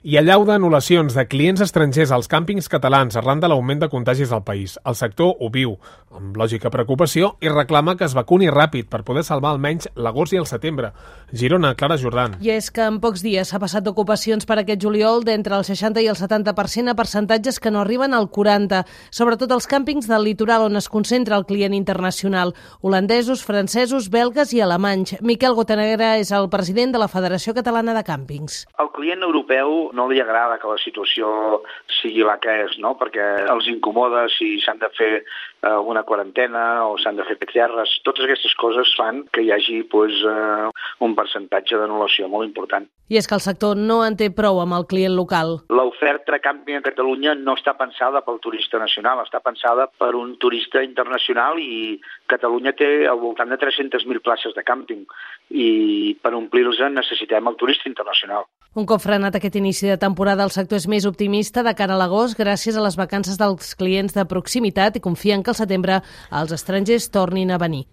Hi ha allau d'anul·lacions de clients estrangers als càmpings catalans arran de l'augment de contagis al país. El sector ho viu, amb lògica preocupació, i reclama que es vacuni ràpid per poder salvar almenys l'agost i el setembre. Girona, Clara Jordan. I és que en pocs dies s'ha passat d'ocupacions per aquest juliol d'entre el 60 i el 70% a percentatges que no arriben al 40%, sobretot als càmpings del litoral on es concentra el client internacional, holandesos, francesos, belgues i alemanys. Miquel Gotanegra és el president de la Federació Catalana de Càmpings. Al client europeu no li agrada que la situació sigui la que és, no? Perquè els incomoda si s'han de fer una quarantena o s'han de fer PCRs. Totes aquestes coses fan que hi hagi un percentatge d'anul·lació molt important. I és que el sector no en té prou amb el client local. L'oferta de càmping a Catalunya no està pensada pel turista nacional, està pensada per un turista internacional i Catalunya té al voltant de 300.000 places de càmping i per omplir-los necessitem el turista internacional. Un cop frenat aquest inici de temporada, el sector és més optimista de cara a l'agost gràcies a les vacances dels clients de proximitat i confien que al setembre els estrangers tornin a venir.